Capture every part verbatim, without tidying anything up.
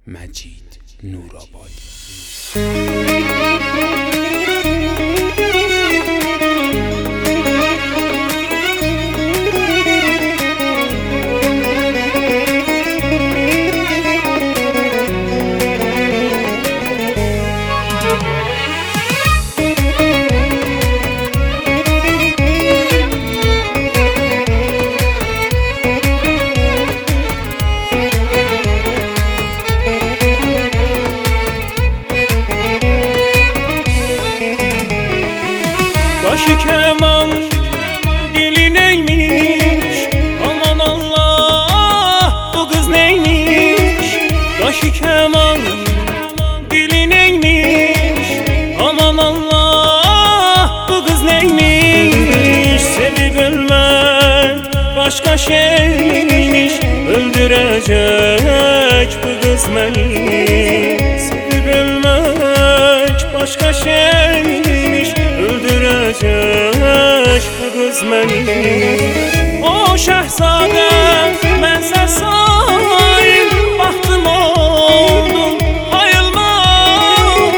مجید نورآبادی. Başı keman, dili neymiş? Aman Allah, bu kız neymiş? Başı keman, dili neymiş? Aman Allah, bu kız neymiş? Sevip ölmek başka şeymiş, öldürecek bu kız beni. Sevip ölmek başka şeymiş, öldürecek bu kız beni. O şehzade mənsə sahib, baxtım oldum ayılmaz.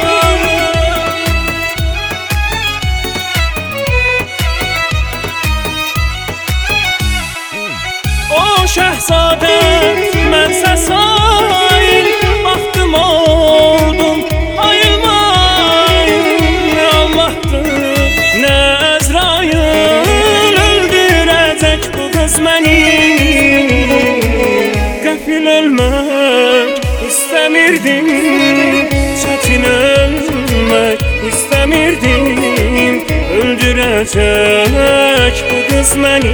O şehzade mənsə sahib, baxtım oldum ayılmaz. Ne Allah'tır ne Əzrail, öldürecek bu kız beni. Qəfil ölmək istemirdim, çetin ölmek istemirdim. Öldürecek bu kız beni,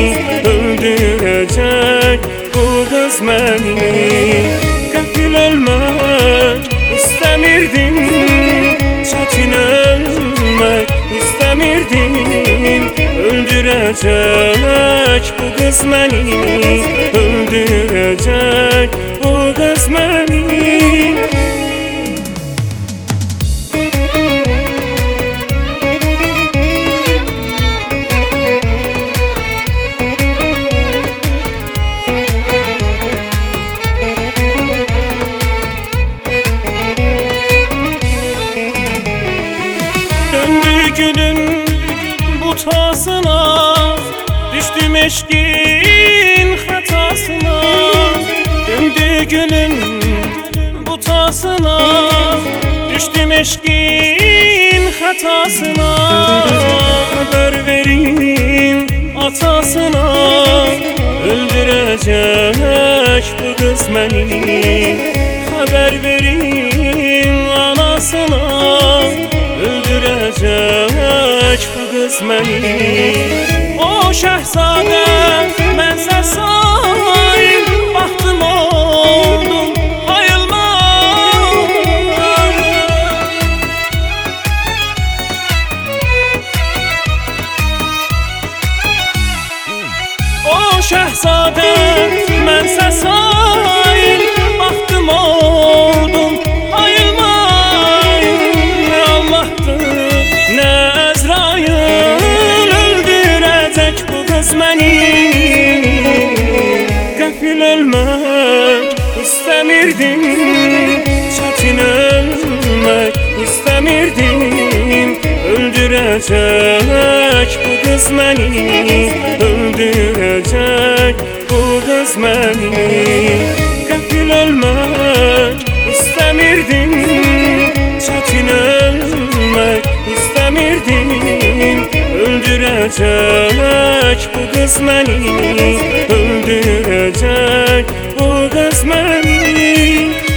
öldürecek bu kız beni. Qəfil ölmək istemirdim, çetin ölmek istemirdim. Öldürecek bu kız beni, öldürecek bu kız beni. Döndü günün butasına, düştüm eşkin hatasına. Döndü günün butasına, düştüm eşkin hatasına. Haber vereyim atasına, öldürecek bu kız beni. Haber vereyim anasına, öldürecek bu kız beni. O şehzade mənsə sahib, baxtım oldum ayılmaz. O şehzade mənsə sahib, baxtım oldum ayılmaz. Ne Allah'tır ne Əzrail, öldürecek bu kız beni. Qəfil ölmek istemirdim, çetin ölmek istemirdim. Öldürecek bu kız beni, öldürecek bu kız beni. Qəfil ölmek istemirdim, çetin ölmek istemirdim. Öldürecek bu kız beni, öldürecek bu kız beni.